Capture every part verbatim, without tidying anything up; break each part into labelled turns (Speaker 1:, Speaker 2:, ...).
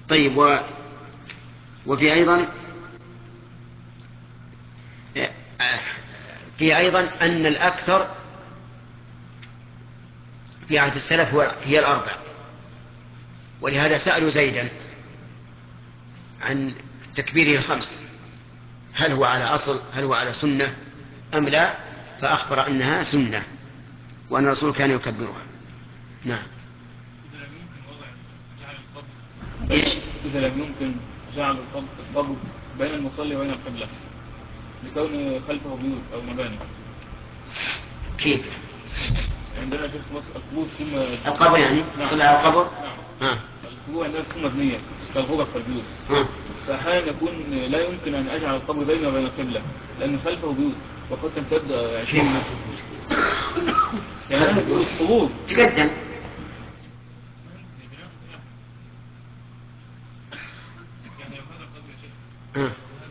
Speaker 1: طيب، و... وفي أيضا في أيضا أن الأكثر في عهد السلف هو هي الأربع، ولهذا سألوا زيدا عن تكبيره الخمس هل هو على أصل، هل هو على سنة أم لا، فأخبر أنها سنة وأن الرسول كان يكبرها. نعم.
Speaker 2: إذا لم يمكن وضع جعل القبر
Speaker 1: إيش؟
Speaker 2: إذا لم يمكن جعل القبر بين المصلي وبين القبلة لكون خلفه بيوت أو مباني.
Speaker 1: كيف؟
Speaker 2: عندنا شيخ مصر القبور ثم
Speaker 1: القبر يعني صلى على القبر.
Speaker 2: نعم.
Speaker 1: آه.
Speaker 2: القبور عندنا تكون مبنية كالغرف والبيوت.
Speaker 1: آه.
Speaker 2: فأحيانا يكون لا يمكن أن أجعل القبر بينه وبين القبلة لأن خلفه بيوت وقد تمتد عشرين متر. يعني أنا بيقول القبور
Speaker 1: تقدم. آه.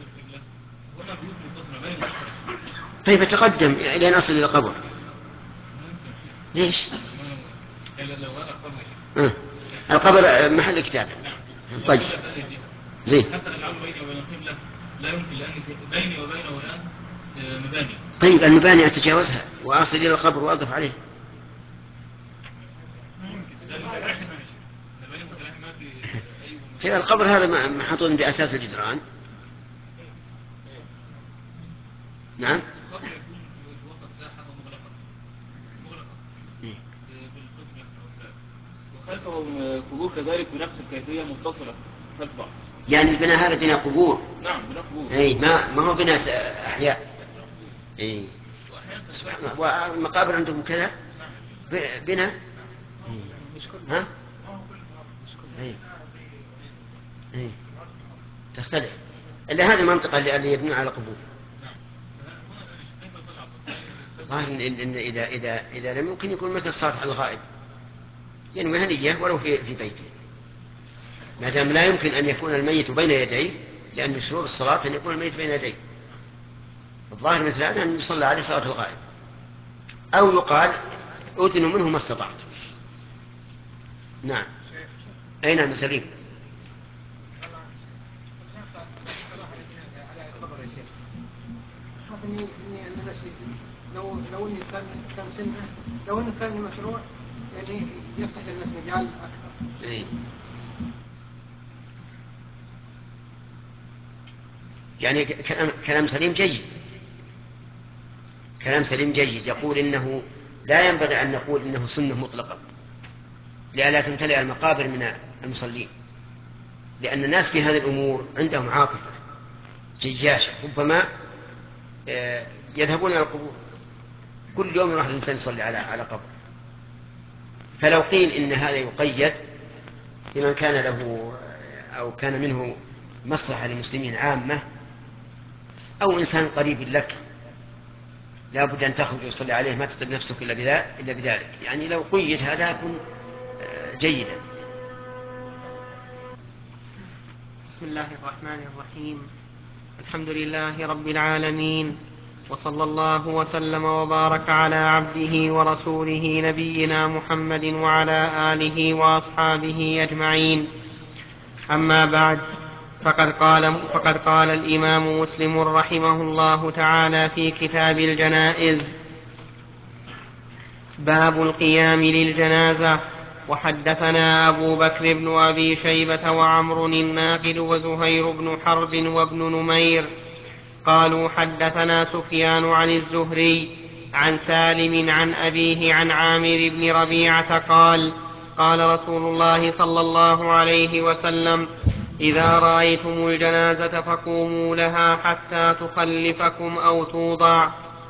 Speaker 1: طيب تقدم إلى أن أصل إلى القبر. ليش؟ آه. القبر محل كتاب. طيب زين.
Speaker 2: حتى أجعله بيني وبين القبلة لا يمكن لأن بيني وبينه الآن مباني.
Speaker 1: طيب المباني أتجاوزها وأصل إلى القبر وأضف عليه. في القبر هذا محطوط بأساس الجدران. نعم.
Speaker 2: وخلفه قبور كذلك بنفس الكيفية متصلة خلف بعض.
Speaker 1: يعني البناء هذا بناء قبور.
Speaker 2: نعم بناء قبور.
Speaker 1: اي ما ما هو بناء احياء. اي سبحان الله. والمقابر عندكم كذا بناء. ها؟ اي اي تختلف. الا هذه المنطقة اللي يبنون على قبور. ظاهر إن إن إذا إذا إذا لم يمكن يكون مثل الصلاة على الغائب، يعني مهنية ولو في في بيته، ما دام لا يمكن أن يكون الميت بين يديه، لأن شروط الصلاة أن يكون الميت بين يديه. الظاهر مثل هذا أن يصلى عليه صلاة الغائب، أو يقال أدنوا منه ما استطعت. نعم. أين المسلمين؟
Speaker 3: لو لو انه كان كان سنه لو انه كان مشروع يعني يفتح للناس مجال اكثر.
Speaker 1: إيه؟ يعني كلام كلام سليم جيد، كلام سليم جيد. يقول إنه لا ينبغي أن نقول إنه سنة مطلقة لئلا تمتلئ المقابر من المصلين، لأن الناس في هذه الأمور عندهم عاطفة جياشة، ربما يذهبون إلى القبور كل يوم يروح الإنسان يصلي على على قبر. فلو قيل إن هذا يقيد لمن كان له أو كان منه مصلحة للمسلمين عامة، أو إنسان قريب لك لا بد أن تخرج وتصلي عليه ما تتعب نفسك إلا بذلك، يعني لو قيد هذا يكون جيدا.
Speaker 4: بسم الله الرحمن الرحيم. الحمد لله رب العالمين، وصلى الله وسلم وبارك على عبده ورسوله نبينا محمد وعلى آله وأصحابه أجمعين. أما بعد، فقد قال, فقد قال الإمام مسلم رحمه الله تعالى في كتاب الجنائز: باب القيام للجنازة. وحدثنا أبو بكر بن أبي شيبة وعمر الناقد وزهير بن حرب وابن نمير قالوا حدثنا سفيان عن الزهري عن سالم عن أبيه عن عامر بن ربيعة قال: قال رسول الله صلى الله عليه وسلم: إذا رأيتم الجنازة فقوموا لها حتى تخلفكم أو توضع.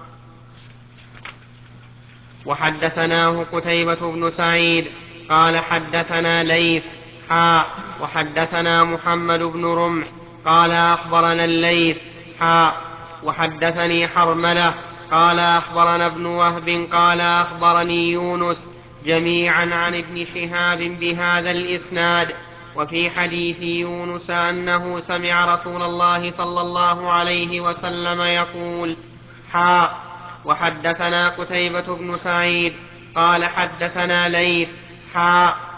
Speaker 4: وحدثناه قتيبة بن سعيد قال حدثنا ليث حاء وحدثنا محمد بن رمح قال أخبرنا الليث حاء وحدثني حرملة قال أخبرنا ابن وهب قال أخبرني يونس جميعا عن ابن شهاب بهذا الإسناد. وفي حديث يونس أنه سمع رسول الله صلى الله عليه وسلم يقول: حاء وحدثنا قتيبة بن سعيد قال حدثنا ليث حاء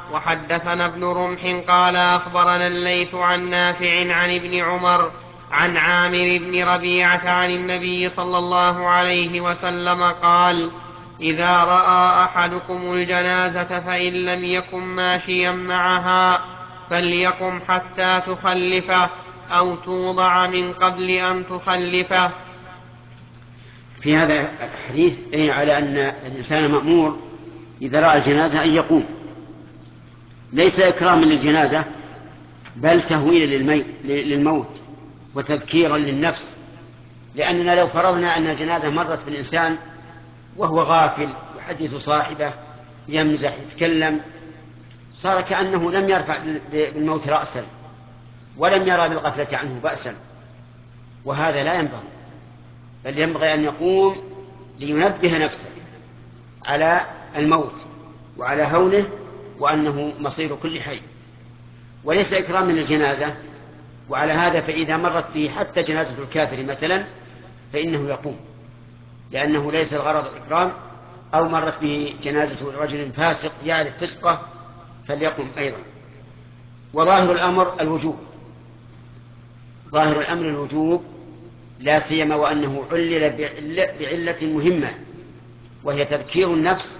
Speaker 4: وحدثنا ابن رمح قال أخبرنا الليث عن نافع عن ابن عمر عن عامر بن ربيعة عن النبي صلى الله عليه وسلم قال: إذا رأى أحدكم الجنازة فإن لم يكن ماشيا معها فليقم حتى تخلفه أو توضع من قبل أن تخلفه.
Speaker 1: في هذا الحديث دليل على أن الإنسان مأمور إذا رأى الجنازة أن يقوم، ليس إكراما للجنازة بل تهويلا للموت وتذكيرا للنفس، لأننا لو فرضنا أن الجنازة مرت بالإنسان وهو غافل يحدث صاحبه يمزح يتكلم، صار كأنه لم يرفع بالموت رأسا ولم يرى بالغفلة عنه بأسا، وهذا لا ينبغي، بل ينبغي أن يقوم لينبه نفسه على الموت وعلى هوله وأنه مصير كل حي، وليس إكراما للجنازة. وعلى هذا فإذا مرت به حتى جنازة الكافر مثلا فإنه يقوم، لأنه ليس الغرض الإكرام. أو مرت به جنازة رجل فاسق يعرف فسقه فليقم أيضا. وظاهر الأمر الوجوب، ظاهر الأمر الوجوب، لا سيما وأنه علل بعلة مهمة وهي تذكير النفس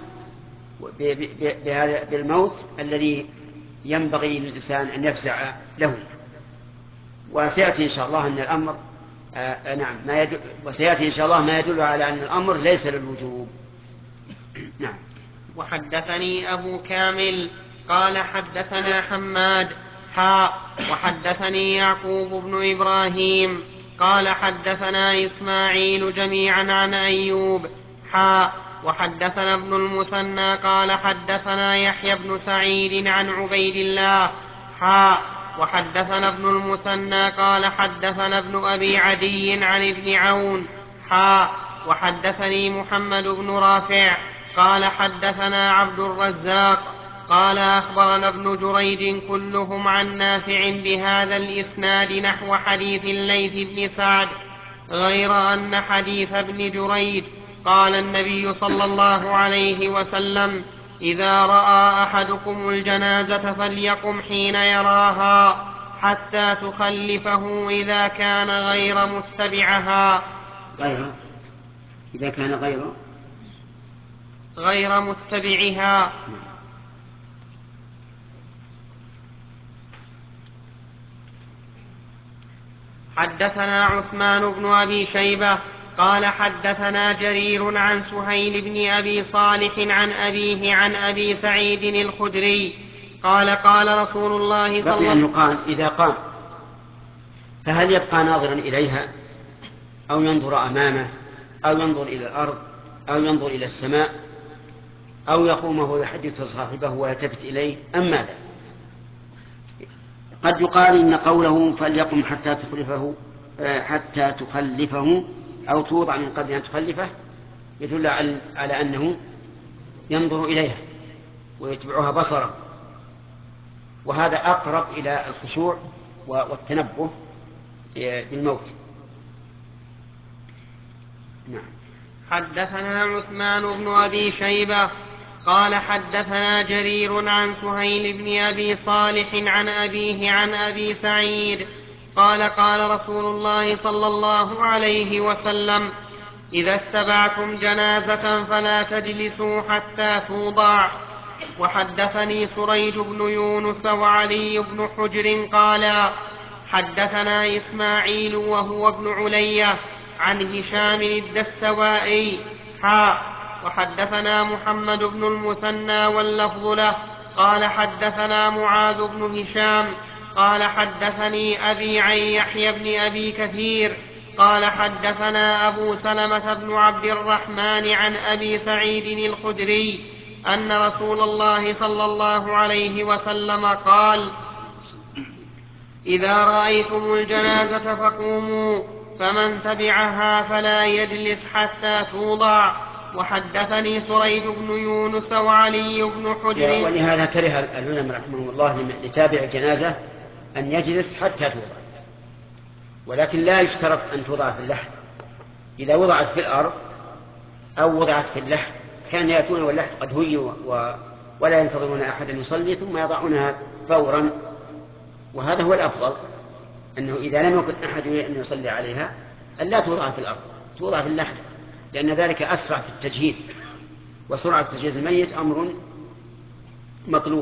Speaker 1: بالموت الذي ينبغي للإنسان أن يفزع له. وسيأتي إن شاء الله أن الأمر آه نعم ما يدل وسيأتي إن شاء الله ما يدل على أن الأمر ليس للوجوب. نعم.
Speaker 4: وحدثني أبو كامل قال حدثنا حماد حاء وحدثني يعقوب بن إبراهيم قال حدثنا إسماعيل جميعا عن أيوب حاء وحدثنا ابن المثنى قال حدثنا يحيى بن سعيد عن عبيد الله حاء وحدثنا ابن المثنى قال حدثنا ابن أبي عدي عن ابن عون حاء وحدثني محمد بن رافع قال حدثنا عبد الرزاق قال أخبرنا ابن جريد كلهم عن نافع بهذا الإسناد نحو حديث الليث بن سعد، غير أن حديث ابن جريد قال النبي صلى الله عليه وسلم: إذا رأى أحدكم الجنازة فليقم حين يراها حتى تخلفه إذا كان غير متبعها
Speaker 1: غير إذا كان غير
Speaker 4: غير متبعها. حدثنا عثمان بن أبي شيبة قال حدثنا جرير عن سهيل بن أبي صالح عن أبيه عن أبي سعيد الخدري قال قال رسول الله صلى الله عليه وسلم:
Speaker 1: قال إذا قام فهل يبقى ناظرا إليها أو ينظر أمامه أو ينظر إلى الأرض أو ينظر إلى السماء أو يقوم وهو يحدث صاحبه ويلتفت إليه أم ماذا؟ قد يقال إن قوله فليقم حتى تخلفه حتى تخلفه أو توضع من قبل أن تخلفه يدل على أنه ينظر إليها ويتبعها بصره، وهذا أقرب إلى الخشوع والتنبه بالموت. نعم.
Speaker 4: حدثنا عثمان بن أبي شيبة قال حدثنا جرير عن سهيل بن أبي صالح عن أبيه عن أبي سعيد قال قال رسول الله صلى الله عليه وسلم: إذا اتبعتم جنازة فلا تجلسوا حتى توضع. وحدثني سريج بن يونس وعلي بن حجر قال حدثنا إسماعيل وهو ابن علية عن هشام الدستوائي حاء وحدثنا محمد بن المثنى واللفظ له قال حدثنا معاذ بن هشام قال حدثني أبي عن يحيى بن أبي كثير قال حدثنا أبو سلمة بن عبد الرحمن عن أبي سعيد الخدري أن رسول الله صلى الله عليه وسلم قال: إذا رأيتم الجنازة فقوموا فمن تبعها فلا يجلس حتى توضع. وحدثني سريج بن يونس وعلي بن حجر.
Speaker 1: ولهذا كره العلماء رحمهم الله لتابع الجنازة أن يجلس حتى توضع، ولكن لا يشترط أن توضع في اللحد. إذا وضعت في الأرض أو وضعت في اللحد كان يأتون واللحد قد هوي ولا ينتظرون أحدا يصلي ثم يضعونها فورا. وهذا هو الأفضل، أنه إذا لم يكن أحد أن يصلي عليها أن لا توضع في الأرض، توضع في اللحد، لأن ذلك أسرع في التجهيز، وسرعة تجهيز الميت أمر مطلوب.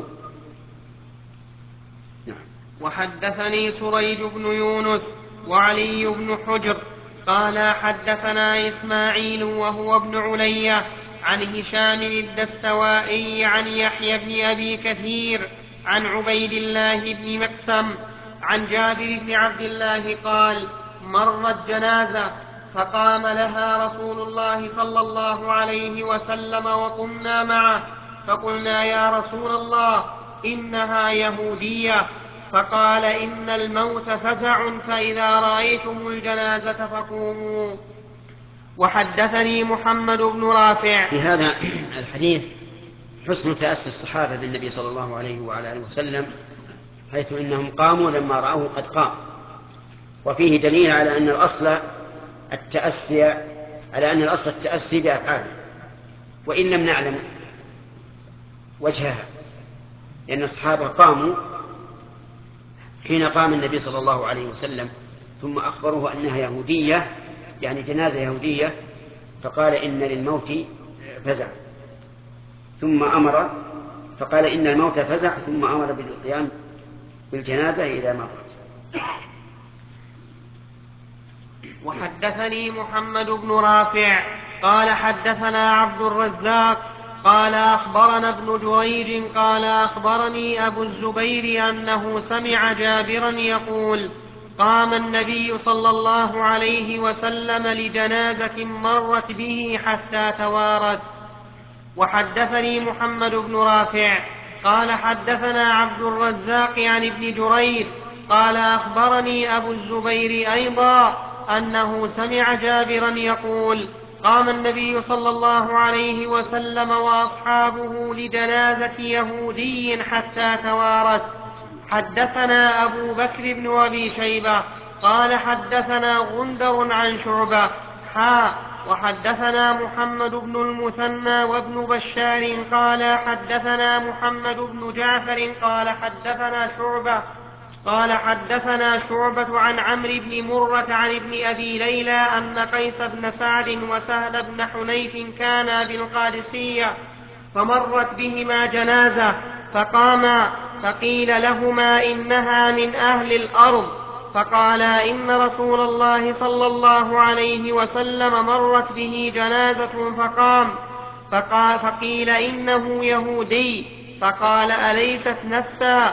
Speaker 1: نعم.
Speaker 4: وحدثني سريج بن يونس وعلي بن حجر قال حدثنا إسماعيل وهو ابن علية عن هشام الدستوائي عن يحيى بن أبي كثير عن عبيد الله بن مقسم عن جابر بن عبد الله قال مرت جنازة فقام لها رسول الله صلى الله عليه وسلم وقمنا معه فقلنا يا رسول الله إنها يهودية، فقال إن الموت فزع فإذا رأيتم الجنازة فقوموا. وحدثني محمد بن رافع.
Speaker 1: في هذا الحديث حسن تأسي الصحابة بالنبي صلى الله عليه وعلى آله وسلم، حيث إنهم قاموا لما رأوه قد قام، وفيه دليل على أن الأصل التأسي على أن الأصل التأسي بأفعاله، وإن لم نعلم وجهها، لأن الصحابة قاموا حين قام النبي صلى الله عليه وسلم ثم أخبروه أنها يهودية، يعني جنازة يهودية، فقال إن للموت فزع ثم أمر فقال إن الموت فزع ثم أمر بالقيام بالجنازة إذا مرت.
Speaker 4: وحدثني محمد بن رافع قال حدثنا عبد الرزاق قال أخبرنا ابن جريج قال أخبرني أبو الزبير أنه سمع جابرا يقول قام النبي صلى الله عليه وسلم لجنازة مرت به حتى توارت. وحدثني محمد بن رافع قال حدثنا عبد الرزاق عن ابن جريج قال أخبرني أبو الزبير أيضا أنه سمع جابرا يقول قام النبي صلى الله عليه وسلم وأصحابه لجنازة يهودي حتى توارت. حدثنا أبو بكر بن أبي شيبة قال حدثنا غندر عن شعبة حا وحدثنا محمد بن المثنى وابن بشار قال حدثنا محمد بن جعفر قال حدثنا شعبة قال حدثنا شعبة عن عمرو بن مرة عن ابن أبي ليلى أن قيس بن سعد وسهل بن حنيف كانا بالقادسية فمرت بهما جنازة فقاما فقيل لهما إنها من أهل الأرض فقالا إن رسول الله صلى الله عليه وسلم مرت به جنازة فقام فقال فقيل إنه يهودي فقال أليست نفسا.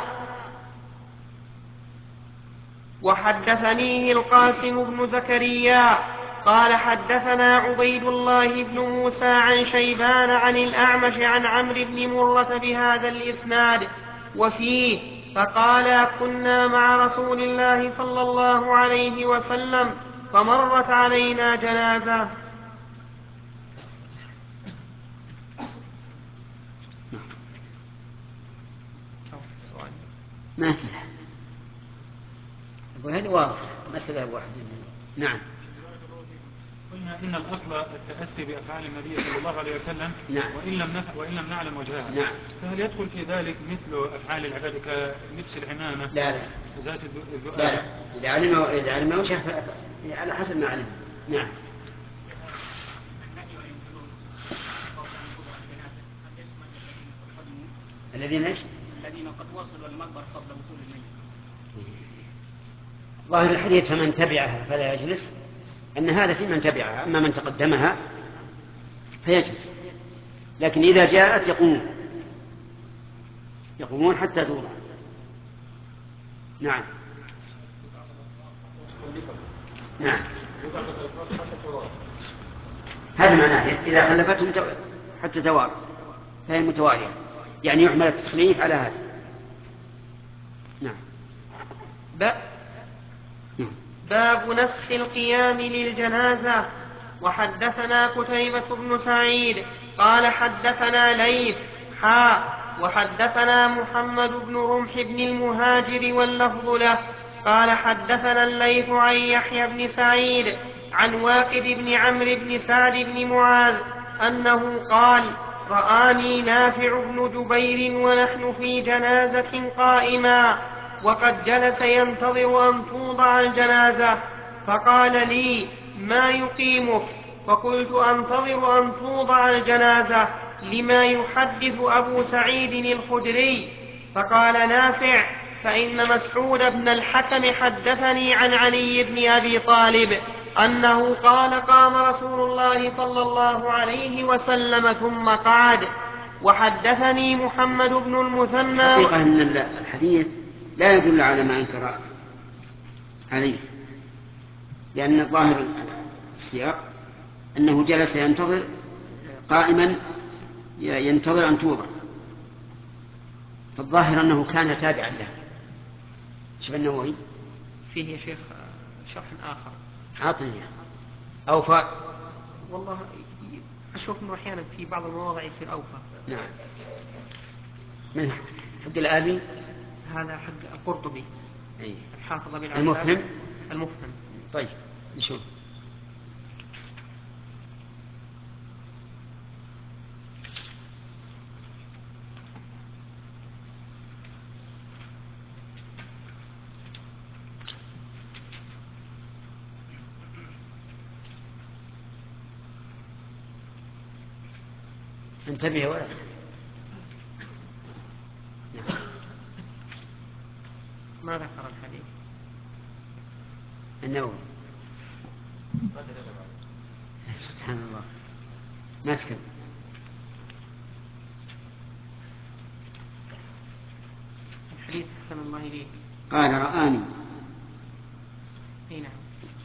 Speaker 4: وحدثنيه القاسم بن زكريا قال حدثنا عبيد الله بن موسى عن شيبان عن الأعمش عن عمرو بن مرة بهذا الإسناد وفيه فقال كنا مع رسول الله صلى الله عليه وسلم فمرت علينا جنازة.
Speaker 1: ما في وهذا واضح مسألة واحدة. نعم.
Speaker 5: قلنا إن الأصل التأسي بأفعال النبي صلى الله عليه وسلم.
Speaker 1: نعم.
Speaker 5: وإن لم نف... وإن لم نعلم وجهها.
Speaker 1: نعم.
Speaker 5: فهل يدخل في ذلك مثل أفعال العباد كلبس العمامة؟
Speaker 1: لا لا
Speaker 5: ذات الذؤاب؟
Speaker 1: لا لا إذا علم إذا علم وجهه على حسب ما علم. نعم. الذين ايش؟
Speaker 6: الذين قد وصلوا المقبرة قبل وصول الميت.
Speaker 1: ظاهر الحديث فمن تبعها فلا يجلس، أن هذا في من تبعها، أما من تقدمها فيجلس، لكن إذا جاءت يقومون يقومون حتى توضع. نعم. نعم. هذا معناه إذا خلفتهم حتى توارث فهي متوالية، يعني يحمل التخليف على هذا. نعم.
Speaker 4: باب نسخ القيام للجنازة. وحدثنا قتيبة بن سعيد قال حدثنا ليث حا وحدثنا محمد بن رمح بن المهاجر واللفظ له قال حدثنا الليث عن يحيى بن سعيد عن واقد بن عمرو بن سعد بن معاذ أنه قال رآني نافع بن جبير ونحن في جنازة قائما وقد جلس ينتظر أن توضع الجنازة، فقال لي: ما يقيمك؟ فقلت: أنتظر أن توضع الجنازة لما يحدث أبو سعيد الخدري. فقال نافع: فإن مسعود بن الحكم حدثني عن علي بن أبي طالب أنه قال: قام رسول الله صلى الله عليه وسلم ثم قعد. وحدثني محمد بن المثنى.
Speaker 1: حقيقة أن الحديث لا يدل على ما أنكر عليه، لأن ظاهر السياق أنه جلس ينتظر قائما ينتظر أن توضع، فالظاهر أنه كان تابعا له. شوف النووي
Speaker 4: فيه يا شيخ شرح آخر
Speaker 1: عاطني أوفى.
Speaker 4: والله أشوف أنه أحيانا في بعض المواضع يصير أوفى.
Speaker 1: نعم. من حق الآبي
Speaker 4: هذا حق القرطبي.
Speaker 1: أي.
Speaker 4: الحافظ بالعباس
Speaker 1: المفهم.
Speaker 4: المفهم.
Speaker 1: طيب نشوف. انتبه يا ولد.
Speaker 4: ما ذكر الحديث
Speaker 1: النووي. سبحان الله ما تكلم.
Speaker 4: الحديث حسن الله إليه.
Speaker 1: قال: رآني
Speaker 4: أي نعم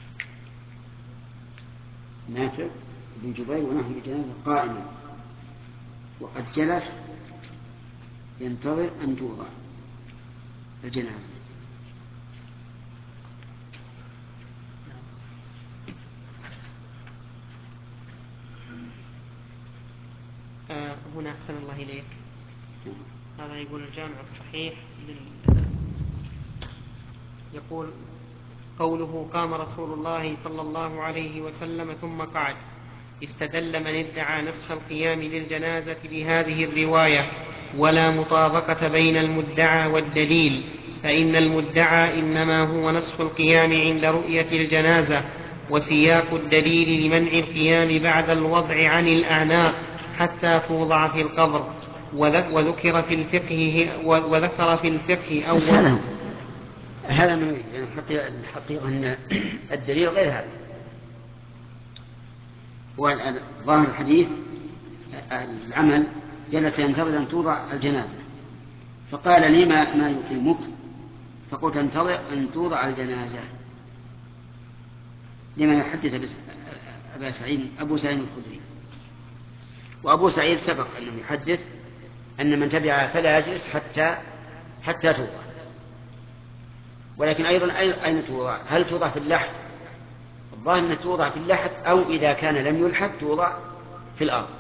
Speaker 1: نافع بن جبير ونحن بجنازة قائما وقد جلس ينتظر أن توضع الجنازة.
Speaker 4: آه هنا أحسن الله إليك. هذا يقول الجامع الصحيح لل... يقول قوله: قام رسول الله صلى الله عليه وسلم ثم قعد، استدل من ادعى نسخ القيام للجنازة بهذه الرواية، ولا مطابقة بين المدعى والدليل، فإن المدعى إنما هو نسخ القيام عند رؤية الجنازة، وسياق الدليل لمنع القيام بعد الوضع عن الأعناق حتى توضع في القبر. وذكر في الفقه وذكر في الفقه أول.
Speaker 1: هذا من الحقيقة أن الدليل غير هذا. وظاهر الحديث العمل جلس ينتظر أن توضع الجنازة، فقال لي: ما, ما يقيمك؟ فقلت: انتظر أن توضع الجنازة لما يحدث أبا سعيد أبو سعيد الخدري. وأبو سعيد سبق أنه يحدث أن من تبعه فلا يجلس حتى حتى توضع. ولكن أيضا أين توضع؟ هل توضع في اللحد؟ الظاهر أنها توضع في اللحد، أو إذا كان لم يلحد توضع في الأرض.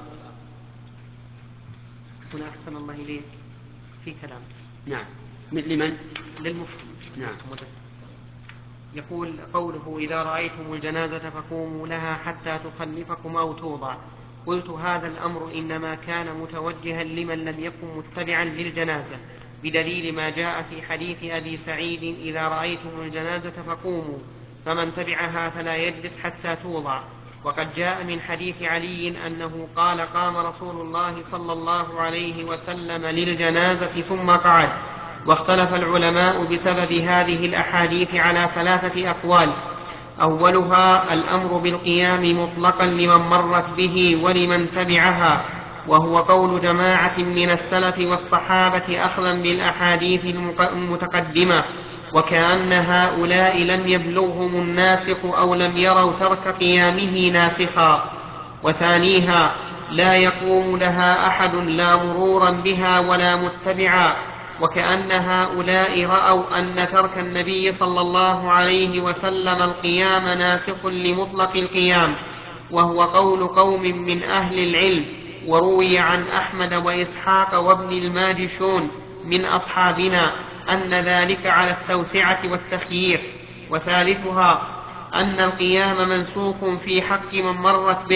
Speaker 4: هنا أحسن الله إليك في كلام.
Speaker 1: نعم. لمن؟
Speaker 4: للمفهم.
Speaker 1: نعم.
Speaker 4: يقول قوله: إذا رأيتم الجنازة فقوموا لها حتى تخلفكم أو توضع. قلت: هذا الأمر إنما كان متوجها لمن لم يكن متبعا للجنازة، بدليل ما جاء في حديث أبي سعيد: إذا رأيتم الجنازة فقوموا، فمن تبعها فلا يجلس حتى توضع. وقد جاء من حديث علي أنه قال: قام رسول الله صلى الله عليه وسلم للجنازة ثم قعد. واختلف العلماء بسبب هذه الأحاديث على ثلاثة أقوال: أولها الأمر بالقيام مطلقا لمن مرت به ولمن تبعها، وهو قول جماعة من السلف والصحابة أخذا بالأحاديث المتقدمة، وكأن هؤلاء لم يبلغهم الناسخ أو لم يروا ترك قيامه ناسخا. وثانيها لا يقوم لها أحد لا مرورا بها ولا متبعا، وكأن هؤلاء رأوا أن ترك النبي صلى الله عليه وسلم القيام ناسخ لمطلق القيام، وهو قول قوم من أهل العلم. وروي عن أحمد وإسحاق وابن الماجشون من أصحابنا أن ذلك على التوسعة والتخيير. وثالثها أن القيام منسوخ في حق من مرت به،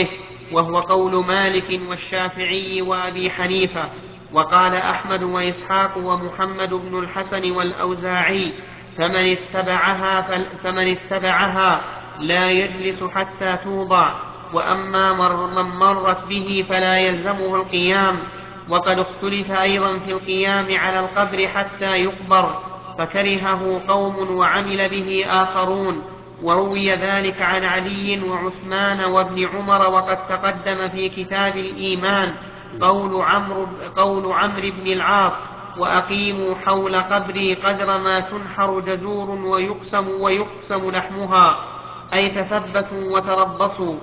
Speaker 4: وهو قول مالك والشافعي وأبي حنيفة. وقال أحمد وإسحاق ومحمد بن الحسن والأوزاعي فمن اتبعها, فمن اتبعها لا يجلس حتى توضع، وأما من مرت به فلا يلزمه القيام. وقد اختلف أيضا في القيام على القبر حتى يقبر، فكرهه قوم وعمل به آخرون، وروي ذلك عن علي وعثمان وابن عمر. وقد تقدم في كتاب الإيمان قول عمرو قول عمرو بن العاص: وأقيموا حول قبري قدر ما تنحر جزور ويقسم, ويقسم لحمها، أي تثبتوا وتربصوا.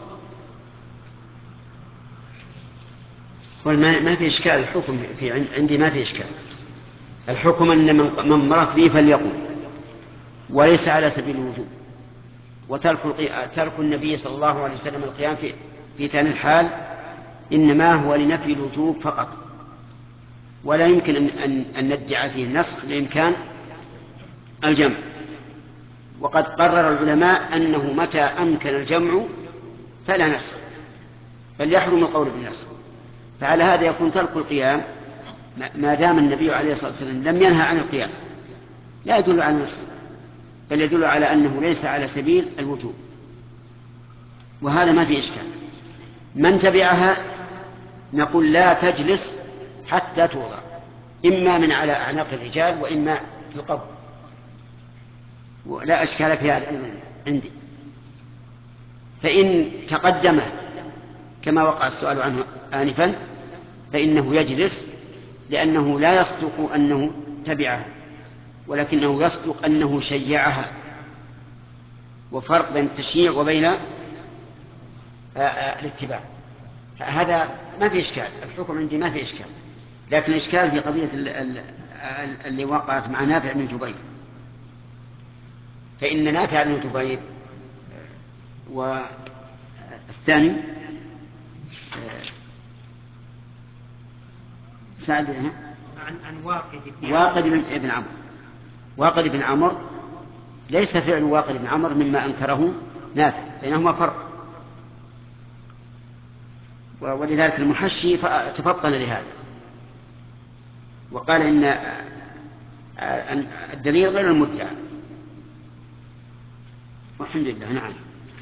Speaker 1: ما في إشكال الحكم في عندي ما في إشكال. الحكم أن من مرت به فليقم، وليس على سبيل الوجوب. وترك ترك النبي صلى الله عليه وسلم القيام في في ثاني الحال إنما هو لنفي الوجوب فقط، ولا يمكن أن, أن, أن ندعي فيه النسخ لإمكان الجمع. وقد قرر العلماء أنه متى أمكن الجمع فلا نسخ، بل يحرم القول بالنسخ. فعلى هذا يكون ترك القيام ما دام النبي عليه الصلاة والسلام لم ينهى عن القيام لا يدل على النسخ، بل يدل على أنه ليس على سبيل الوجوب، وهذا ما في إشكال. من تبعها نقول لا تجلس حتى توضع، إما من على أعناق الرجال وإما في القبر، ولا أشكال في هذا عندي. فإن تقدم كما وقع السؤال عنه آنفا فإنه يجلس، لأنه لا يصدق أنه تبعها، ولكنه يصدق أنه شيعها. وفرق بين التشييع وبين الاتباع. هذا ما في إشكال، الحكم عندي ما في إشكال. لكن الإشكال في قضية اللي وقعت مع نافع بن جبير، فإن نافع بن جبير والثاني سعد
Speaker 4: عن عن واقد
Speaker 1: واقد بن عمرو واقد بن عمرو ليس فعل واقد بن عمرو مما أنكره نافع، بينهما فرق. ولذلك المحشي تفطن لهذا وقال إن الدليل غير المدعى. والحمد لله. نعم.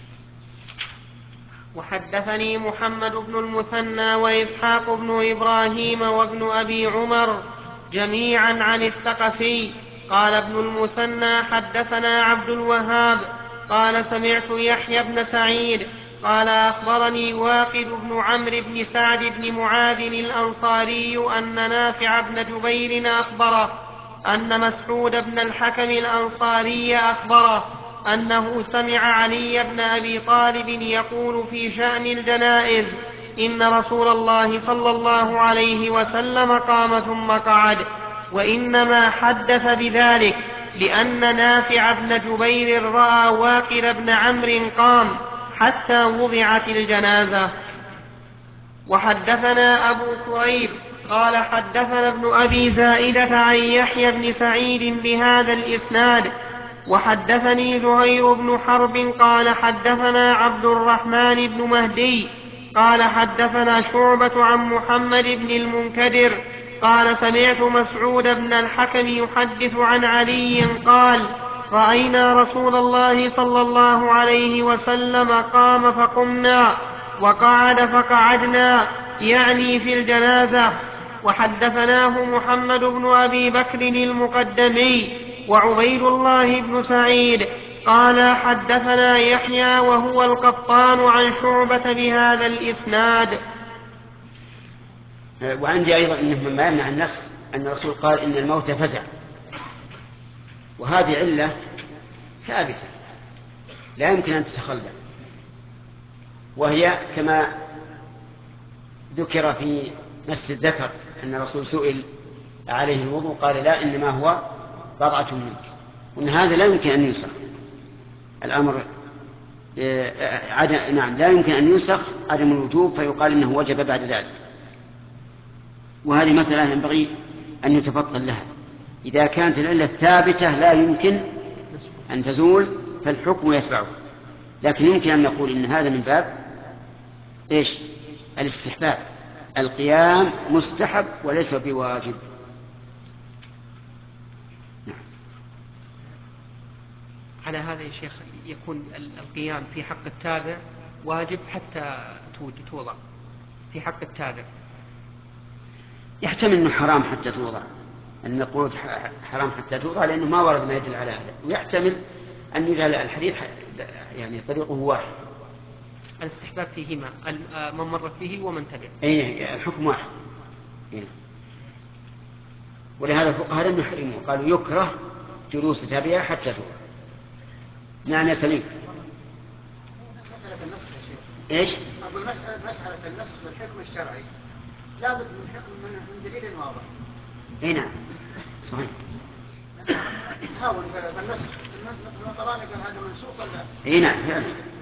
Speaker 4: وحدثني محمد بن المثنى وإسحاق بن إبراهيم وابن أبي عمر جميعا عن الثقفي. قال ابن المثنى حدثنا عبد الوهاب قال سمعت يحيى بن سعيد قال أخبرني واقد بن عمرو بن سعد بن معاذ الأنصاري أن نافع بن جبير أخبره أن مسعود بن الحكم الأنصاري أخبره أنه سمع علي بن أبي طالب يقول في شأن الجنائز: إن رسول الله صلى الله عليه وسلم قام ثم قعد. وإنما حدث بذلك لأن نافع بن جبير رأى واقد بن عمرو قام حتى وضعت الجنازة. وحدثنا أبو كريب قال حدثنا ابن أبي زائدة عن يحيى بن سعيد بهذا الإسناد. وحدثني زهير بن حرب قال حدثنا عبد الرحمن بن مهدي قال حدثنا شعبة عن محمد بن المنكدر قال سمعت مسعود بن الحكم يحدث عن علي قال: رأينا رسول الله صلى الله عليه وسلم قام فقمنا وقعد فقعدنا، يعني في الجنازة. وحدثناه محمد بن أبي بكر المقدمي وعبيد الله بن سعيد قال حدثنا يحيى وهو القطان عن شعبة بهذا الإسناد.
Speaker 1: وعندي أيضا أنه مما يمنع النسخ أن الرسول قال إن الموت فزع، وهذه علة ثابتة لا يمكن أن تتخلى، وهي كما ذكر في مس الذكر أن الرسول سئل عليه الوضوء قال لا، إنما هو بضعة منك، وأن هذا لا يمكن أن ينسخ الأمر. عدم نعم لا يمكن أن ينسخ عدم الوجوب فيقال إنه وجب بعد ذلك. وهذه مسألة ينبغي أن يتفطن لها. إذا كانت العلة الثابتة لا يمكن أن تزول فالحكم يتبعه، لكن يمكن أن نقول إن هذا من باب إيش الاستحباب. القيام مستحب وليس بواجب.
Speaker 4: على هذا يا شيخ يكون القيام في حق التابع واجب حتى توضع في حق التابع.
Speaker 1: يحتمل أنه حرام حتى توضع، أن القعود حرام حتى توضع لأنه ما ورد ما يدل على هذا، ويحتمل أن يجعل الحديث يعني طريقه واحد.
Speaker 4: الاستحباب فيهما من مر به ومن تبع.
Speaker 1: أي الحكم واحد. إيه. ولهذا الفقهاء لم يحرموا، قالوا يكره جلوس تابعة حتى توضع. نعم يا سليم.
Speaker 3: مسألة النسخ يا شيخ.
Speaker 1: إيش؟
Speaker 3: أقول مسألة مسألة النسخ بالحكم الشرعي لابد من حكم من دليل واضح.
Speaker 1: اي نعم صحيح.
Speaker 3: حاول بالنسخ النظراني قال هذا منسوخ ولا؟
Speaker 1: اي نعم فعلا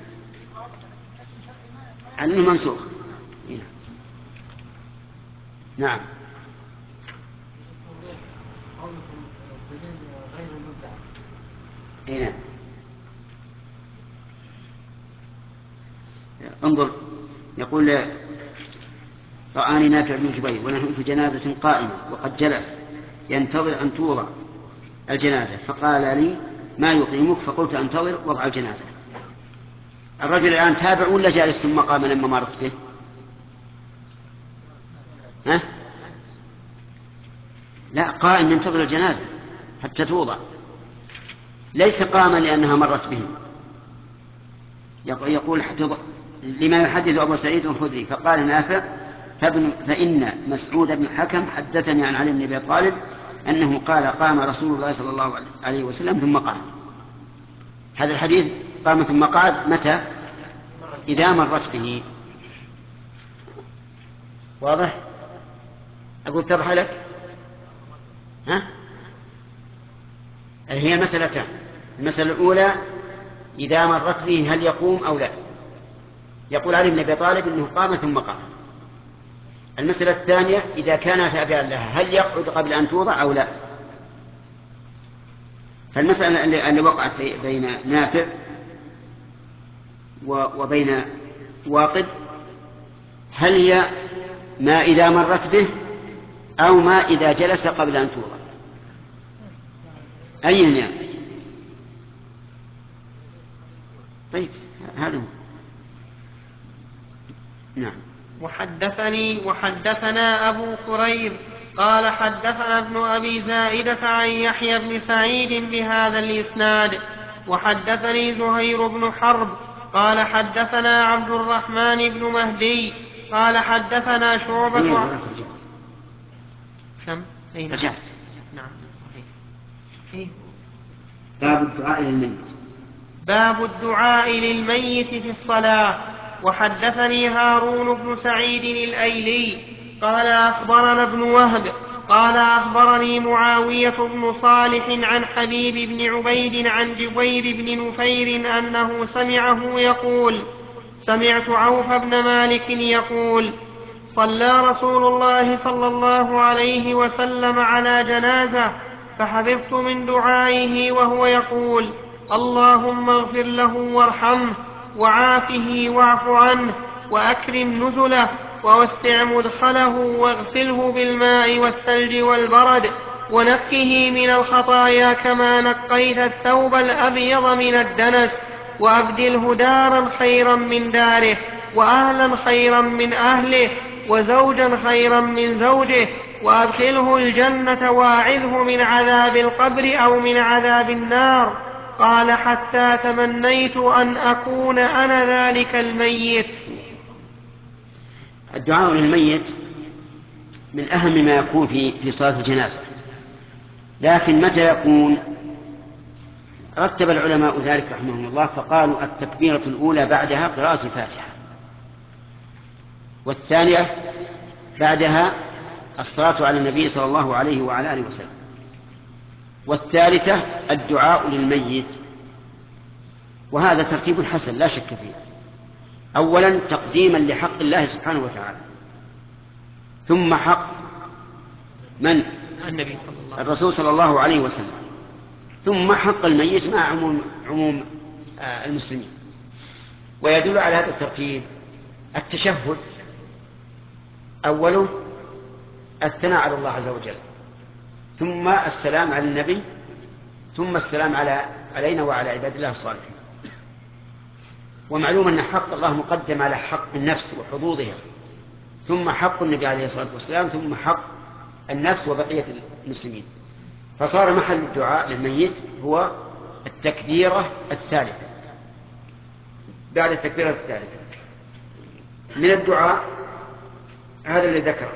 Speaker 1: انه منسوخ. نعم. نعم. اي نعم. انظر يقول رآني نافع بن جبير ونحن في جنازة قائمة وقد جلس ينتظر أن توضع الجنازة فقال لي ما يقيمك؟ فقلت أنتظر وضع الجنازة. الرجل الآن تابع ولا جالس ثم قام لما مرت به؟ ها؟ لا، قائم ينتظر الجنازة حتى توضع، ليس قاما لأنها مرت به. يقول لما يحدث أبو سعيد الخدري فقال نافع فإن مسعود بن الحكم حدثني عن علي بن أبي طالب أنه قال قام رسول الله صلى الله عليه وسلم ثم قام. هذا الحديث قام ثم قعد متى؟ إذا مرت به. واضح؟ أقول تضح لك؟ ها؟ هي مسألتان. المسألة الأولى إذا مرت به هل يقوم أو لا؟ يقول علي بن أبي طالب أنه قام ثم قام. المسألة الثانية إذا كان تابعا لها هل يقعد قبل أن توضع أو لا؟ فالمسألة اللي وقعت بين نافع وبين واقد هل هي ما إذا مرت به أو ما إذا جلس قبل أن توضع؟ أي يعني؟ طيب هذا هو. نعم.
Speaker 4: وحدثني وحدثنا أبو كريب قال حدثنا ابن أبي زائدة عن يحيى بن سعيد بهذا الإسناد. وحدثني زهير بن حرب قال حدثنا عبد الرحمن بن مهدي قال حدثنا شعبة. سم أين
Speaker 1: رجعت.
Speaker 4: نعم صحيح. إيه؟
Speaker 1: باب الدعاء للميت.
Speaker 4: باب الدعاء للميت في الصلاة. وحدثني هارون بن سعيد الأيلي قال أخبرنا ابن وهب قال أخبرني معاوية بن صالح عن حبيب بن عبيد عن جبير بن نفير أنه سمعه يقول سمعت عوف بن مالك يقول صلى رسول الله صلى الله عليه وسلم على جنازة فحفظت من دعائه وهو يقول اللهم اغفر له وارحمه وعافه واعف عنه وأكرم نزله ووسع مدخله واغسله بالماء والثلج والبرد ونقه من الخطايا كما نقيت الثوب الأبيض من الدنس وأبدله دارا خيرا من داره وأهلا خيرا من أهله وزوجا خيرا من زوجه وأدخله الجنة وأعذه من عذاب القبر أو من عذاب النار. قال حتى تمنيت أن أكون أنا ذلك الميت.
Speaker 1: الدعاء للميت من أهم ما يكون في في صلاة الجنازة، لكن متى يكون؟ رتب العلماء ذلك رحمهم الله فقالوا التكبيرة الأولى بعدها قراءة الفاتحة، والثانية بعدها الصلاة على النبي صلى الله عليه وعلى آله وسلم، والثالثة الدعاء للميت. وهذا ترتيب حسن لا شك فيه. أولا تقديما لحق الله سبحانه وتعالى، ثم حق من؟
Speaker 4: النبي صلى الله عليه وسلم
Speaker 1: الرسول صلى الله عليه وسلم، ثم حق الميت مع عموم, عموم المسلمين. ويدل على هذا الترتيب التشهد أوله الثناء على الله عز وجل، ثم السلام على النبي، ثم السلام على علينا وعلى عباد الله الصالحين. ومعلوم أن حق الله مقدم على حق النفس وحظوظها، ثم حق النبي عليه الصلاة والسلام، ثم حق النفس وبقية المسلمين. فصار محل الدعاء للميت هو التكبيرة الثالثة. بعد التكبيرة الثالثة من الدعاء هذا اللي ذكره،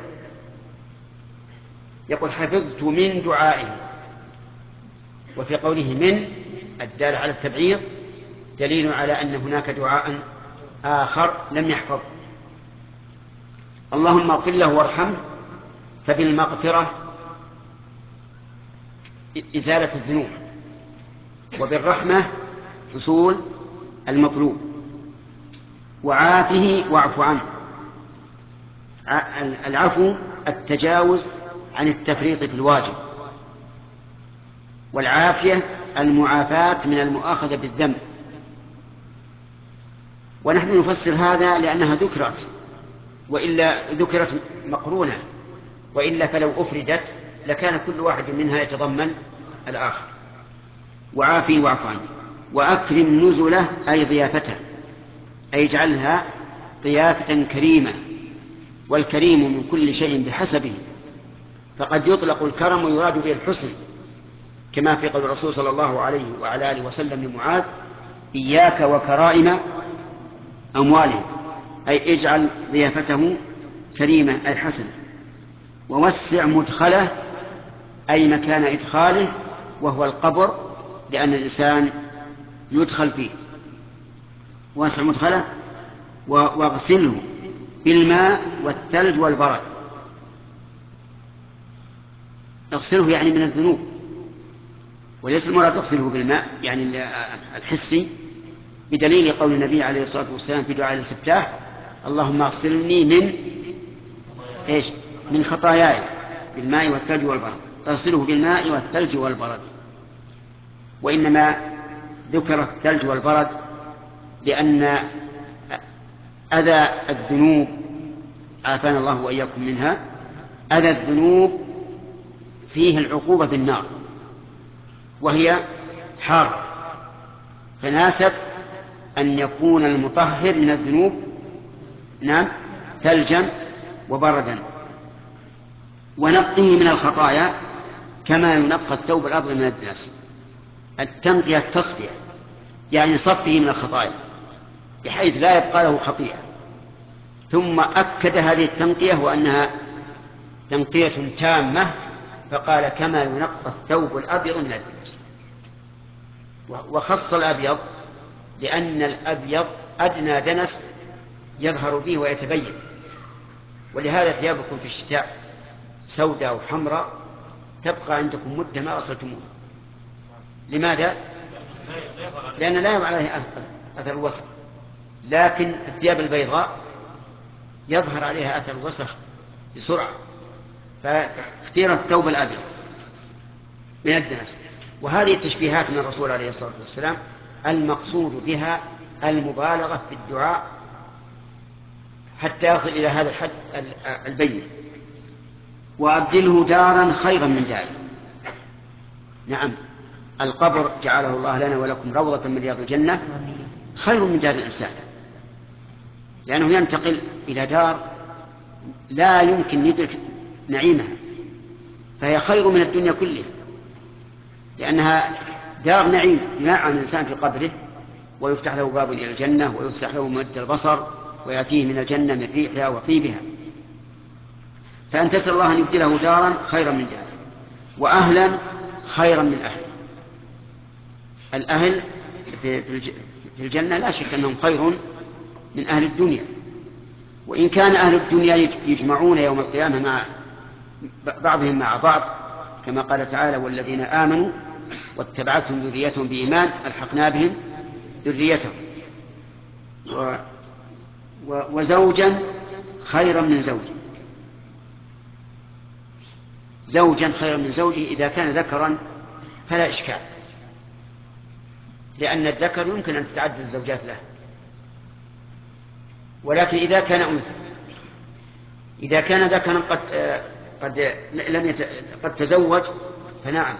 Speaker 1: يقول حفظت من دعائه. وفي قوله من الدال على التبعيض دليل على أن هناك دعاء آخر لم يحفظ. اللهم اغفر له وارحمه، فبالمغفرة إزالة الذنوب، وبالرحمة حصول المطلوب، وعافه واعف عنه. العفو التجاوز عن التفريط في الواجب، والعافية المعافاة من المؤاخذة بالذنب. ونحن نفسر هذا لأنها ذكرت، وإلا ذكرت مقرونة، وإلا فلو أفردت لكان كل واحد منها يتضمن الآخر. وعافي واعف عنه، وأكرم نزله أي ضيافته، أي اجعلها ضيافة كريمة. والكريم من كل شيء بحسبه، فقد يطلق الكرم ويراد به الحسن، كما في قول الرسول صلى الله عليه وعلى آله وسلم لمعاذ: إياك وكرائم أموالهم، أي اجعل ضيافته كريمة أي حسنة. ووسع مدخله أي مكان إدخاله، وهو القبر، لأن الإنسان يدخل فيه. ووسع مدخله واغسله بالماء والثلج والبرد. اغسله يعني من الذنوب، وليس المراد اغسله بالماء يعني الحسي، بدليل قول النبي عليه الصلاة والسلام في دعاء الاستفتاح: اللهم اغسلني من ايش؟ من خطاياي بالماء والثلج والبرد. اغسله بالماء والثلج والبرد. وإنما ذكر الثلج والبرد لأن أذى الذنوب، عافانا الله وإياكم منها، أذى الذنوب فيه العقوبة بالنار، وهي حار، فناسب أن يكون المطهر من الذنوب نعم ثلجا وبردا. ونقه من الخطايا كما ينقى الثوب الأبيض من الدنس. التنقية التصفية، يعني صفه من الخطايا بحيث لا يبقى له خطيئة. ثم أكد هذه التنقية وأنها تنقية تامة، فقال: كما ينقى الثوب الأبيض من الدنس. وخص الأبيض لأن الأبيض أدنى دنس يظهر به ويتبين، ولهذا ثيابكم في الشتاء سوداء وحمراء تبقى عندكم مدة ما غسلتموها. لماذا؟ لأن لا يظهر عليها أثر الوسخ، لكن الثياب البيضاء يظهر عليها أثر الوسخ بسرعة، فاختير الثوب الأبيض من الدنس. وهذه التشبيهات من الرسول عليه الصلاة والسلام المقصود بها المبالغة في الدعاء حتى يصل إلى هذا الحد البين. وأبدله دارا خيرا من داره. نعم، القبر جعله الله لنا ولكم روضة من رياض الجنة خير من دار الإنسان، لأنه ينتقل إلى دار لا يمكن يدرك نعيمها، فهي خير من الدنيا كلها، لأنها دار نعيم ينعم الإنسان في قبره، ويفتح له باب إلى الجنة، ويفتح له مد البصر، ويأتيه من الجنة من ريحها وطيبها. فأن تسأل الله أن يبدله دارا خيرا من داره، وأهلا خيرا من أهل. الأهل في الجنة لا شك أنهم خير من أهل الدنيا، وإن كان أهل الدنيا يجمعون يوم القيامة مع بعضهم مع بعض، كما قال تعالى: والذين آمنوا واتبعتهم ذريتهم بإيمان ألحقنا بهم ذريتهم. و... و... وزوجا خيرا من زوجه، زوجا خيرا من زوجه إذا كان ذكرا فلا إشكال، لأن الذكر يمكن أن تتعدد الزوجات له. ولكن إذا كان أنثى، إذا كان ذكرا قد قد لم يت... قد تزوج فنعم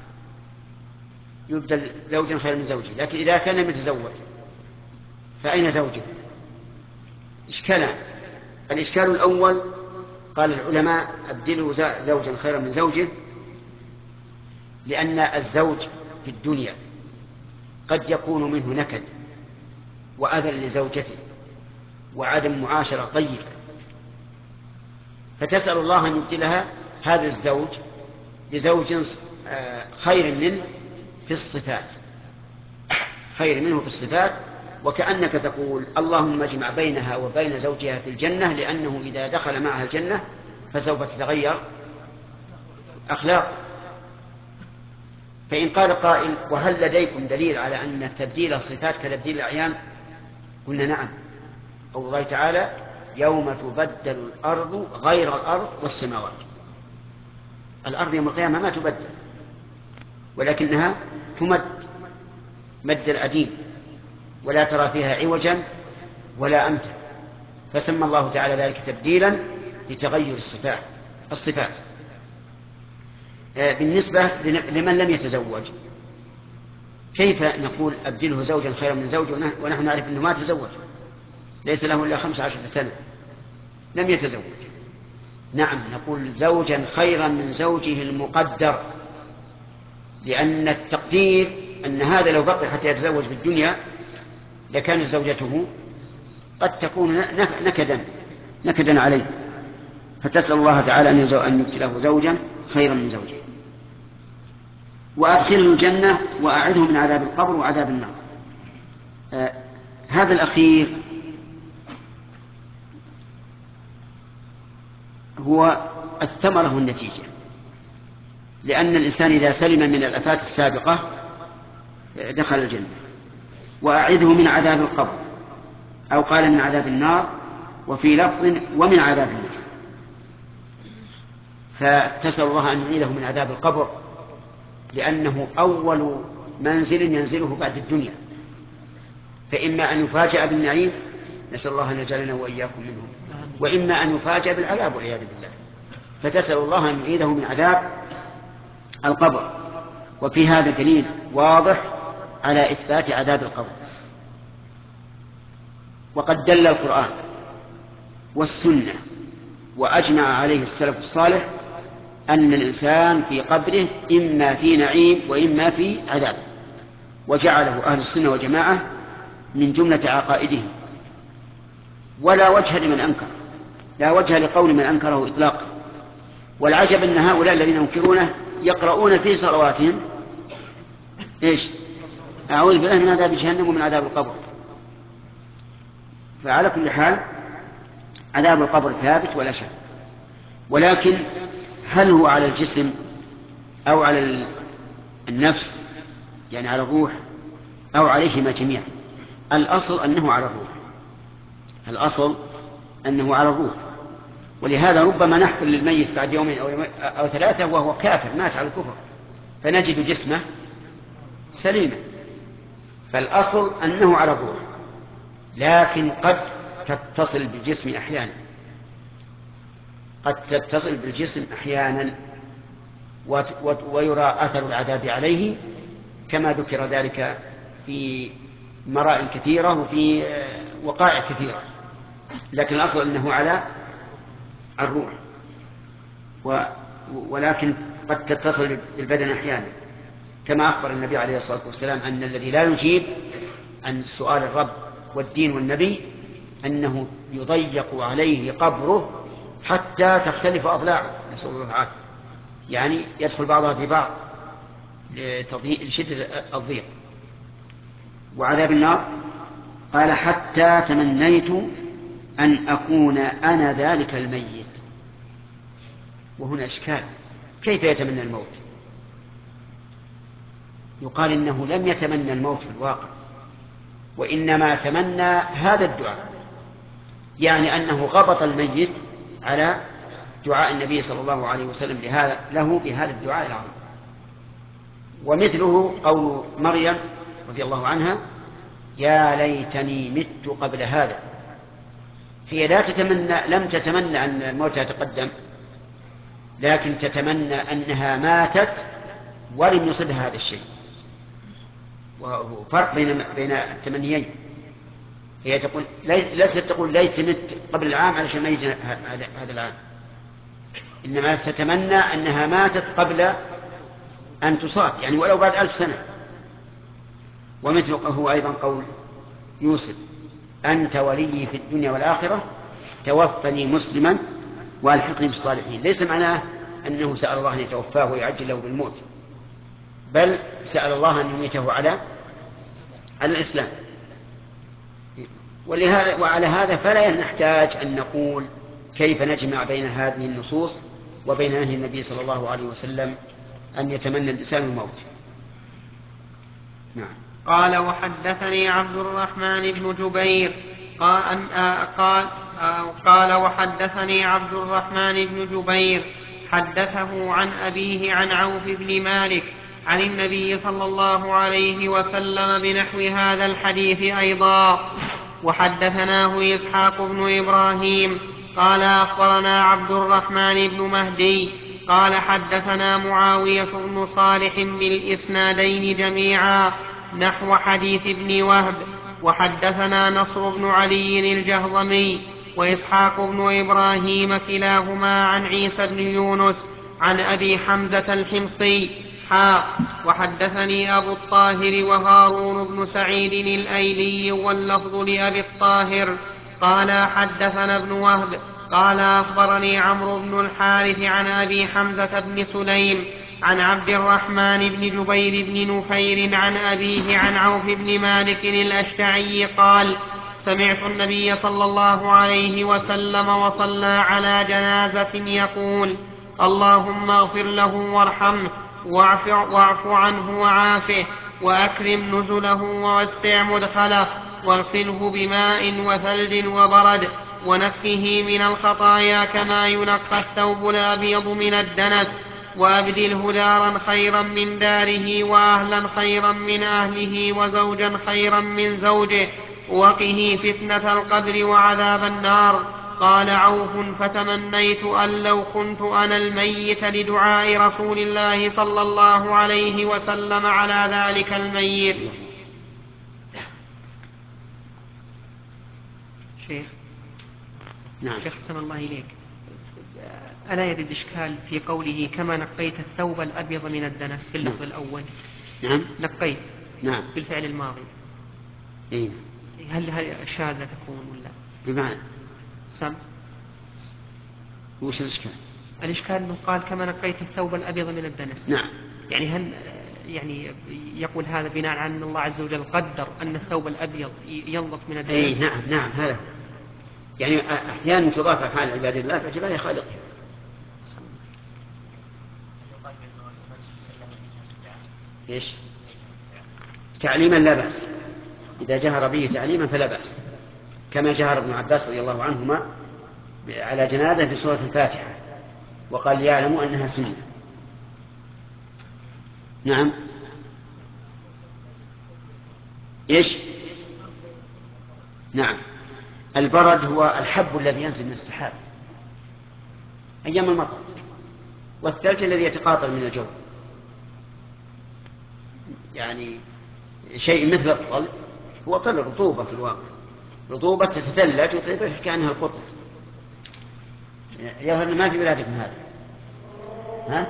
Speaker 1: يبدل زوجا خير من زوجه، لكن إذا كان لم يتزوج فأين زوجه؟ إشكالان. الإشكال الأول قال العلماء أبدله زوجا خيرا من زوجه، لأن الزوج في الدنيا قد يكون منه نكد وأذى لزوجته وعدم معاشرة طيبة، فتسأل الله أن يبدلها هذا الزوج بزوج خير منه في الصفات، خير منه في الصفات، وكأنك تقول اللهم اجمع بينها وبين زوجها في الجنة، لأنه إذا دخل معها الجنة فسوف تتغير أخلاق. فإن قال قائل وهل لديكم دليل على أن تبديل الصفات كتبديل الأعيان؟ قلنا نعم، قول الله تعالى يوم تبدل الأرض غير الأرض والسماوات. الأرض يوم القيامة ما تبدل، ولكنها تمد مد الأديم، ولا ترى فيها عوجا ولا أمتا، فسمى الله تعالى ذلك تبديلا لتغير الصفات الصفات بالنسبة لمن لم يتزوج كيف نقول أبدله زوجا خيرا من زوجه ونحن نعرف أنه ما تزوج، ليس له إلا خمس عشرة سنة، لم يتزوج؟ نعم نقول زوجا خيرا من زوجه المقدر، لأن التقدير أن هذا لو بقي حتى يتزوج في الدنيا لكانت زوجته قد تكون نكدا نكدا عليه، فتسأل الله تعالى أن يبتله زوجا خيرا من زوجه. وأدخله الجنة وأعذه من عذاب القبر وعذاب النار. آه هذا الأخير هو الثمرة والنتيجة، لأن الإنسان إذا سلم من الآفات السابقة دخل الجنة. وأعذه من عذاب القبر، أو قال من عذاب النار، وفي لفظ ومن عذاب النار، فتسأل الله أن يعيذه من عذاب القبر، لأنه أول منزل ينزله بعد الدنيا، فإما أن يفاجأ بالنعيم، نسأل الله أن يجعلنا وإياكم منهم، وإما أن يفاجأ بالعذاب والعياذ بالله، فتسأل الله أن يعيذه من عذاب القبر. وفي هذا دليل واضح على إثبات عذاب القبر، وقد دل القرآن والسنة وأجمع عليه السلف الصالح أن الإنسان في قبره إما في نعيم وإما في عذاب، وجعله أهل السنة والجماعة من جملة عقائدهم، ولا وجه لمن أنكر، لا وجه لقول من أنكره إطلاقا. والعجب أن هؤلاء الذين ينكرونه يقرؤون في صلواتهم إيش؟ أعوذ بالله من عذاب جهنم ومن عذاب القبر. فعلى كل حال عذاب القبر ثابت ولا شك، ولكن هل هو على الجسم أو على النفس، يعني على الروح، أو عليهما جميعا؟ الأصل أنه على الروح، الأصل أنه على الروح. ولهذا ربما نحفر للميت بعد يومين أو, يومين أو ثلاثة وهو كافر مات على الكفر، فنجد جسمه سليما، فالأصل أنه على الروح، لكن قد تتصل بالجسم أحيانا، قد تتصل بالجسم أحيانا ويرى أثر العذاب عليه، كما ذكر ذلك في مرائي كثيرة وفي وقائع كثيرة، لكن الأصل أنه على الروح، ولكن قد تتصل بالبدن أحيانا، كما أخبر النبي عليه الصلاة والسلام أن الذي لا يجيب عن سؤال الرب والدين والنبي أنه يضيق عليه قبره حتى تختلف أضلاعه، نسأل الله العافية، يعني يدخل بعضها في بعض لشدة الضيق. وعذاب النار قال حتى تمنيت أن أكون أنا ذلك الميت. وهنا إشكال، كيف يتمنى الموت؟ يقال إنه لم يتمنى الموت في الواقع، وإنما تمنى هذا الدعاء، يعني أنه غبط الميت على دعاء النبي صلى الله عليه وسلم لهذا له بهذا الدعاء العظيم. ومثله قول مريم رضي الله عنها يا ليتني مت قبل هذا هي لا تتمنى، لم تتمنى أن الموت يتقدم، لكن تتمنى أنها ماتت ولم يصبها هذا الشيء. وفرق بين بين التمنيين. هي تقول ليست تقول ليت مت قبل العام علشان ما يجي هذا العام، إنما تتمنى أنها ماتت قبل أن تصاب، يعني ولو بعد ألف سنة. ومثل هو أيضا قول يوسف: أنت ولي في الدنيا والآخرة توفني مسلما والحقني بالصالحين. ليس معناه أنه سأل الله أن يتوفاه ويعجل له بالموت، بل سأل الله أن يميته على الإسلام. ولهذا وعلى هذا فلا نحتاج أن نقول كيف نجمع بين هذه النصوص وبين نهي النبي صلى الله عليه وسلم أن يتمنى الإنسان الموت. نعم.
Speaker 4: قال: وحدثني عبد الرحمن بن جبير قال, قال, قال وحدثني عبد الرحمن بن جبير حدثه عن أبيه عن عوف بن مالك عن النبي صلى الله عليه وسلم بنحو هذا الحديث أيضا. وحدثناه إسحاق بن إبراهيم قال أخبرنا عبد الرحمن بن مهدي قال حدثنا معاوية بن صالح بالإسنادين جميعا نحو حديث ابن وهب. وحدثنا نصر بن علي الجهضمي وإسحاق بن إبراهيم كلاهما عن عيسى بن يونس عن أبي حمزة الحمصي حا. وحدثني أبو الطاهر وهارون بن سعيد الأيلي واللفظ لأبي الطاهر قال حدثنا ابن وهب قال أخبرني عمرو بن الحارث عن أبي حمزة بن سليم عن عبد الرحمن بن جبير بن نفير عن أبيه عن عوف بن مالك الأشجعي قال: سمعت النبي صلى الله عليه وسلم وصلى على جنازة يقول: اللهم اغفر له وارحمه واعف, واعف عنه وعافه وأكرم نزله ووسع مدخله واغسله بماء وثلج وبرد ونقه من الخطايا كما ينقى الثوب الأبيض من الدنس وأبدله دارا خيرا من داره وأهلا خيرا من أهله وزوجا خيرا من زوجه وقه فتنة القبر وعذاب النار. قال عوف: فتمنيت أن لو كنت أنا الميت لدعاء رسول الله صلى الله عليه وسلم على ذلك الميت. شيخ
Speaker 1: نعم.
Speaker 4: شيخ سلام الله إليك، ألا يرد إشكال في قوله كما نقيت الثوب الأبيض من الدنس في اللفظ الأول؟
Speaker 1: نعم.
Speaker 4: نقيت
Speaker 1: نعم
Speaker 4: بالفعل الماضي.
Speaker 1: إيه؟
Speaker 4: هل هل شاذة تكون ولا
Speaker 1: بمعنى
Speaker 4: سم؟
Speaker 1: وش الإشكال؟
Speaker 4: الإشكال أنه قال كما نقيت الثوب الأبيض من الدنس.
Speaker 1: نعم.
Speaker 4: يعني هل يعني يقول هذا بناء على أن الله عز وجل قدر أن الثوب الأبيض ينظف من الدنس؟
Speaker 1: إيه نعم نعم هذا يعني أحيانا تضاف حال عباد الله باعتبار خالق. إيش؟ تعليما لا بأس، إذا جهر به تعليما فلا بأس، كما جهر ابن عباس رضي الله عنهما على جنازة بسورة الفاتحة وقال يعلم أنها سنة. نعم. إيش؟ نعم. البرد هو الحب الذي ينزل من السحاب أيام المطر، والثلج الذي يتقاطر من الجو، يعني شيء مثل الطل، هو طل رطوبة في الواقع، رطوبة تتثلج وتصبح كأنها القطر. يظهر ما في بلادكم هذا. ها؟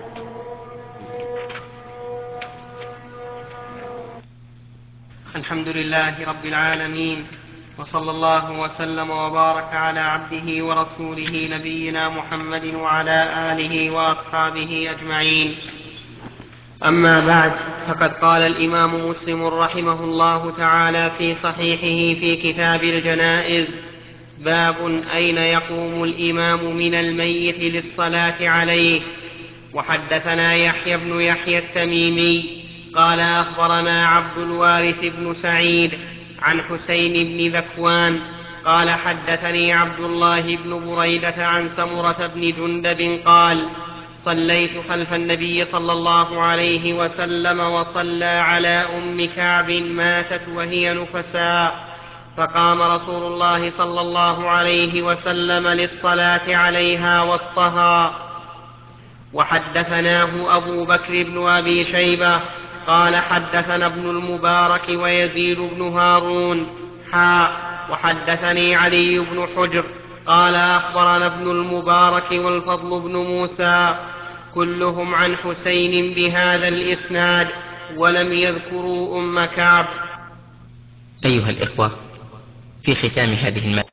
Speaker 4: الحمد لله رب العالمين، وصلى الله وسلم وبارك على عبده ورسوله نبينا محمد وعلى آله وأصحابه أجمعين. أما بعد، فقد قال الإمام مسلم رحمه الله تعالى في صحيحه في كتاب الجنائز: باب أين يقوم الإمام من الميت للصلاة عليه. وحدثنا يحيى بن يحيى التميمي قال أخبرنا عبد الوارث بن سعيد عن حسين بن ذكوان قال حدثني عبد الله بن بريدة عن سمرة بن جندب قال: صليت خلف النبي صلى الله عليه وسلم وصلى على أم كعب ماتت وهي نفساء، فقام رسول الله صلى الله عليه وسلم للصلاة عليها وسطها. وحدثناه أبو بكر بن أبي شيبة قال حدثنا ابن المبارك ويزيد بن هارون حاء وحدثني علي بن حجر قال أخبرنا ابن المبارك والفضل بن موسى كلهم عن حسين بهذا الإسناد ولم يذكروا أم كعب.
Speaker 7: أيها الإخوة، في ختام هذه المادة